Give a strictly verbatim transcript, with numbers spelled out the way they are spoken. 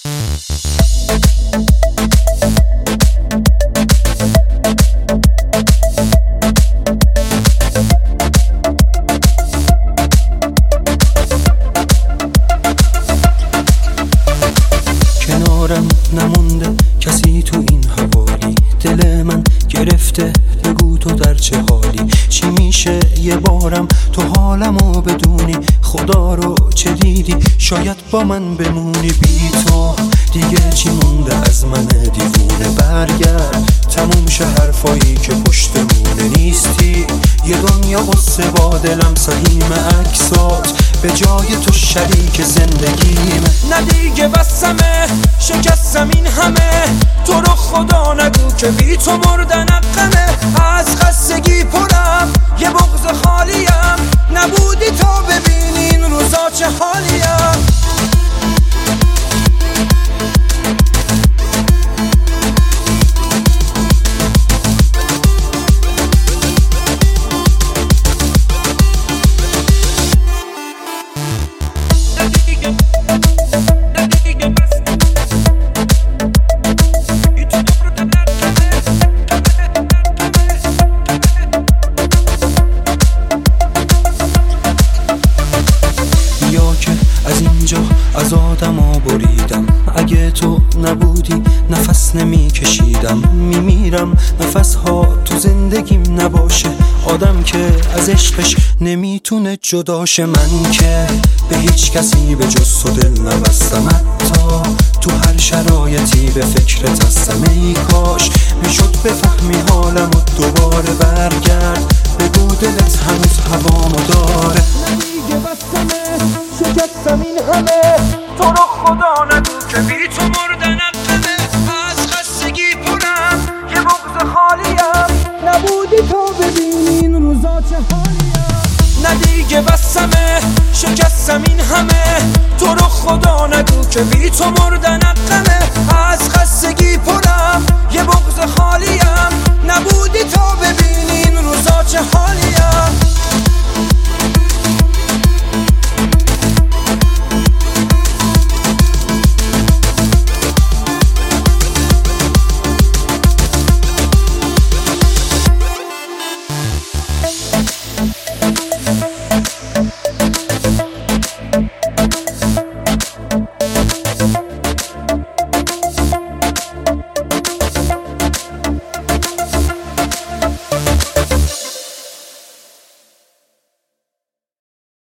کنارم نمونده کسی تو این حوالی، دل من گرفته بگو تو در چه حالی. چی میشه یه بارم تو حالمو بدونی، خدا رو چه دیدی شاید با من بمونی. بی تو دیگه چی مونده از من دیوونه، برگرد تموم شه حرفایی که پشتمونه. نیستی یه دنیا قصه با دلم سهیم عکسات، به جای تو شریک زندگیمه. نه دیگه بسمه شکستم این همه، تو رو خدا نگو که بی تو مردن غمه. از خستگی پرم یه بغض خالیم، نبودی تا ببینی این روزا چه حالیم. از اینجا از آدما بریدم، اگه تو نبودی نفس نمی کشیدم. میمیرم نفس ها تو زندگیم نباشه، آدم که از عشقش نمیتونه جداشه. من که به هیچ کسی به جز تو دل نبستم، حتی تو هر شرایطی به فکرت هستم. ای کاش میشد بفهمی حالم و دوباره برگرد، بگو دلت هنوز هوامو داره. دیگه بستمه شکستم این همه، تو رو خدا نگو که بی تو مردن غمه. از خستگی پرم یه بغض خالیم، نبودی تا ببینی این روزا چه حالیم. نه دیگه بستمه شکستم این همه، تو رو خدا نگو که بی تو مردن غمه.